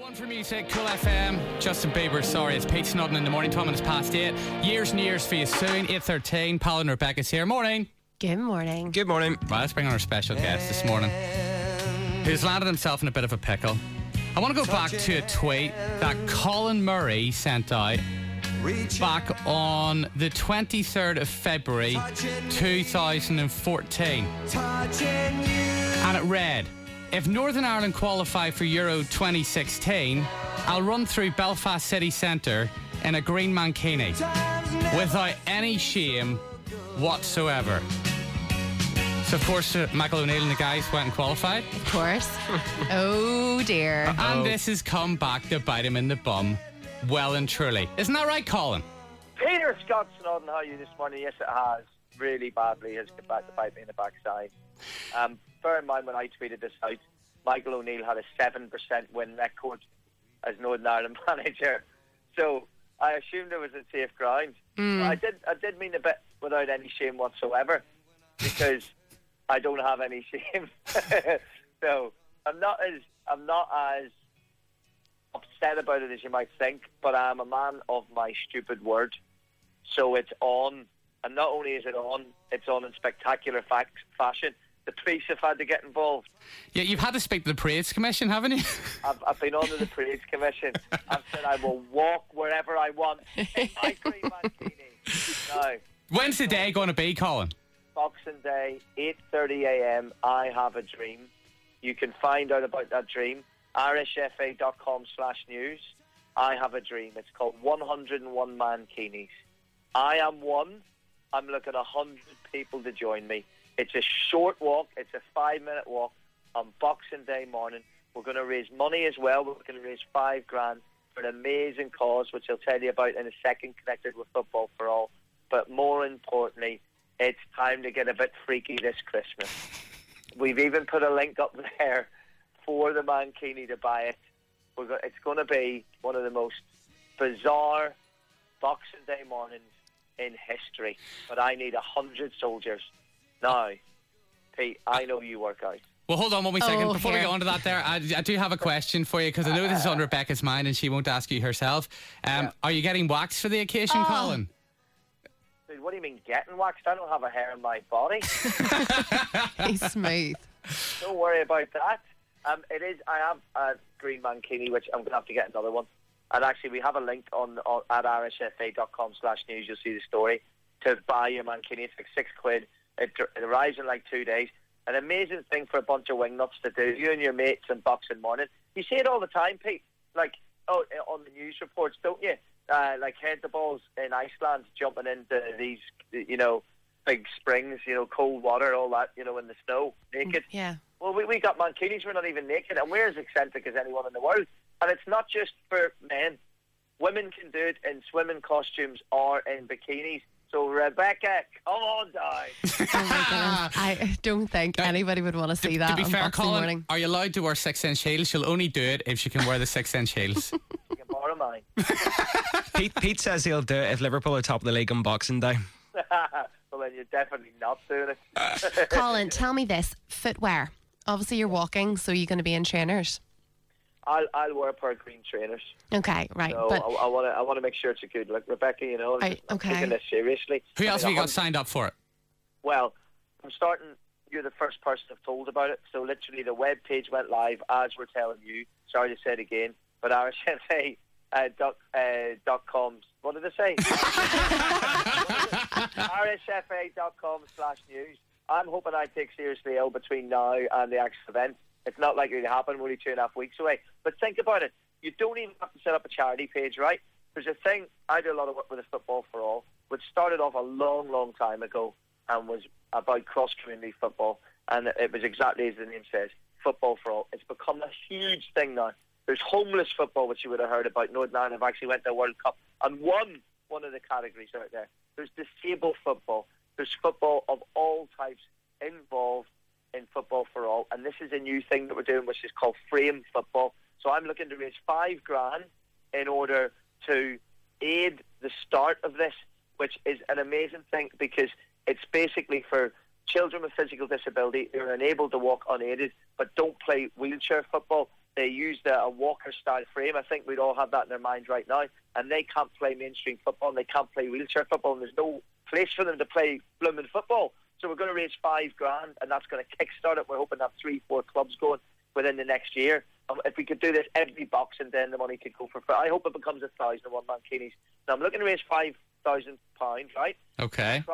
One for music, Cool FM. Justin Bieber, sorry, it's Pete Snodden in the morning. 12 minutes past 8. Years and years for you soon. 8:13. Paul and Rebecca's here. Morning. Good morning. Good morning. Right, let's bring on our special guest this morning, who's landed himself in a bit of a pickle. I want to go back to a tweet that Colin Murray sent out back on the 23rd of February 2014. And it read, if Northern Ireland qualify for Euro 2016, I'll run through Belfast city centre in a green mankini without any shame whatsoever. So, of course, Michael O'Neill and the guys went and qualified. Of course. Oh, dear. And this has come back to bite him in the bum well and truly. Isn't that right, Colin? Peter Scott Snodden, how are you this morning? Yes, it has. Really badly has come back to bite me in the backside. Bear in mind when I tweeted this out, Michael O'Neill had a 7% win record as Northern Ireland manager. So I assumed there was a safe ground. I did mean a bit without any shame whatsoever, because I don't have any shame. So I'm not as upset about it as you might think, but I'm a man of my stupid word. So it's on, and not only is it on, it's on in spectacular fashion. The police have had to get involved. Yeah, you've had to speak to the Parades Commission, haven't you? I've been on to the Parades Commission. I've said I will walk wherever I want in my green mankini. Now, when's the day going to be, Colin? Boxing Day, 8:30 a.m. I have a dream. You can find out about that dream. irishfa.com/news. I have a dream. It's called 101 Mankinis. I am one. I'm looking at 100 people to join me. It's a short walk. It's a 5-minute walk on Boxing Day morning. We're going to raise money as well. We're going to raise $5,000 for an amazing cause, which I'll tell you about in a second, connected with Football for All. But more importantly, it's time to get a bit freaky this Christmas. We've even put a link up there for the Mankini to buy it. It's going to be one of the most bizarre Boxing Day mornings in history. But I need 100 soldiers. Now, Pete, I know you work out. Well, hold on 1 second. Before we get on to that there, I do have a question for you, because I know this is on Rebecca's mind and she won't ask you herself. Are you getting waxed for the occasion, Colin? Dude, what do you mean getting waxed? I don't have a hair in my body. He's smooth. Don't worry about that. It is. I have a green mankini, which I'm going to have to get another one. And actually, we have a link on at irishfa.com/news. You'll see the story to buy your mankini. It's like £6. It arrives in like 2 days. An amazing thing for a bunch of wingnuts to do. You and your mates on Boxing morning. You see it all the time, Pete. Like, on the news reports, don't you? Like head the balls in Iceland jumping into these, big springs, cold water, all that, in the snow, naked. Yeah. Well, we got mankinis. We're not even naked, and we're as eccentric as anyone in the world. And it's not just for men. Women can do it in swimming costumes or in bikinis. So, Rebecca, come on down. Oh my goodness. I don't think anybody would want to see that. To be on fair, Boxing Colin, morning. are you allowed to wear 6-inch heels? She'll only do it if she can wear the 6-inch heels. You can borrow mine. Pete says he'll do it if Liverpool are top of the league on Boxing Day. Well, then you're definitely not doing it. Colin, tell me this. Footwear. Obviously, you're walking, so you're going to be in trainers. I'll wear a pair of green trainers. Okay, right. So but I want to make sure it's a good look. Rebecca, I'm taking this seriously. Who else have you got signed up for it? Well, I'm starting. You're the first person I've told about it. So literally, the web page went live as we're telling you. Sorry to say it again, but RSFA .com. What did I say? RSFA.com/news. I'm hoping I take seriously ill between now and the actual event. It's not likely to happen. We're only 2.5 weeks away. But think about it. You don't even have to set up a charity page, right? There's a thing. I do a lot of work with the Football for All, which started off a long, long time ago and was about cross-community football. And it was exactly as the name says, Football for All. It's become a huge thing now. There's homeless football, which you would have heard about. Northern Ireland have actually went to the World Cup and won one of the categories out there. There's disabled football. There's football of all types involved in Football for All, and this is a new thing that we're doing, which is called Frame Football. So I'm looking to raise $5,000 in order to aid the start of this, which is an amazing thing because it's basically for children with physical disability who are unable to walk unaided but don't play wheelchair football. they used a Walker-style frame. I think we'd all have that in their minds right now. And they can't play mainstream football, and they can't play wheelchair football, and there's no place for them to play blooming football. So we're going to raise $5,000, and that's going to kickstart it. We're hoping to have 3-4 clubs going within the next year. If we could do this every Boxing Day, the money could go for free. I hope it becomes 1,000 one-man-Keenies. Now, I'm looking to raise £5,000, right? Okay.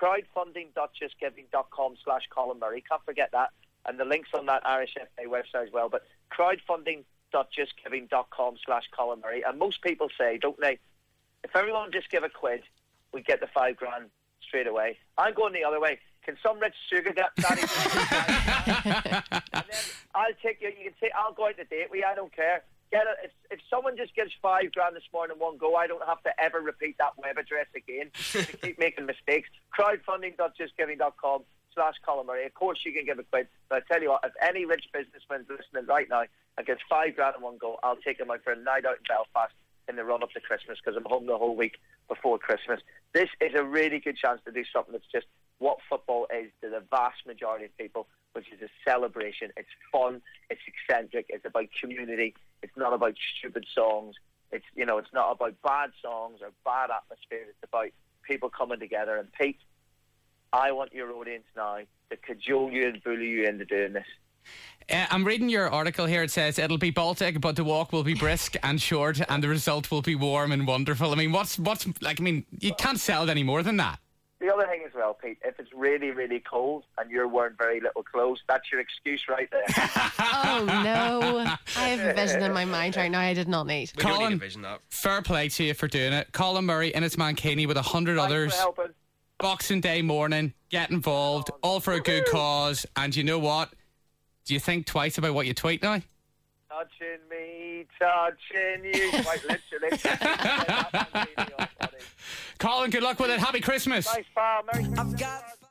Crowdfunding.justgiving.com/Colin Murray. Can't forget that. And the link's on that RSFA website as well. But crowdfunding.justgiving.com/Colin Murray. And most people say, don't they, if everyone just give a quid, we get the $5,000 straight away. I'm going the other way. Can some rich sugar daddy? And then I'll take you. You can say I'll go out on a date with you. I don't care. Get it. If someone just gives $5,000 this morning in one go, I don't have to ever repeat that web address again to keep making mistakes. Crowdfunding.justgiving.com/Colin Murray. Of course, you can give a quid. But I tell you what, if any rich businessman's listening right now and gets $5,000 in one go, I'll take him out for a night out in Belfast in the run up to Christmas, because I'm home the whole week before Christmas. This is a really good chance to do something that's just what football is to the vast majority of people, which is a celebration. It's fun, it's eccentric, it's about community, it's not about stupid songs, it's not about bad songs or bad atmosphere, it's about people coming together. And Pete, I want your audience now to cajole you and bully you into doing this. I'm reading your article here. It says it'll be Baltic, but the walk will be brisk and short, and the result will be warm and wonderful. I mean, you can't sell it any more than that. The other thing as well, Pete, if it's really, really cold and you're wearing very little clothes, that's your excuse right there. Oh, no. I have a vision in my mind right now I did not need. We don't Colin, need a vision up. Fair play to you for doing it. Colin Murray and his man Keaney with 100 others. Thanks for helping. Boxing Day morning, get involved, all for a good cause. And you know what? Do you think twice about what you tweet now? Touching me, touching you. Quite literally. Colin, good luck with it. Happy Christmas. Nice, pal. Merry Christmas.